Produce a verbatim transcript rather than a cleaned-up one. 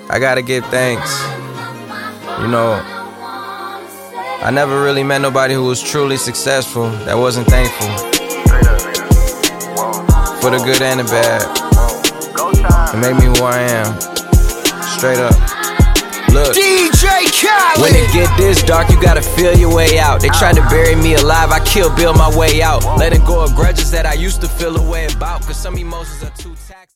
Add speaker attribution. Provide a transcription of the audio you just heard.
Speaker 1: I gotta give thanks. You know, I never really met nobody who was truly successful that wasn't thankful. For the good and the bad. It made me who I am. Straight up. Look,
Speaker 2: D J Khaled.
Speaker 1: When it get this dark, you gotta feel your way out. They tried to bury me alive, I Kill Bill my way out. Letting go of grudges that I used to feel a way about, cause some emotions are too taxing.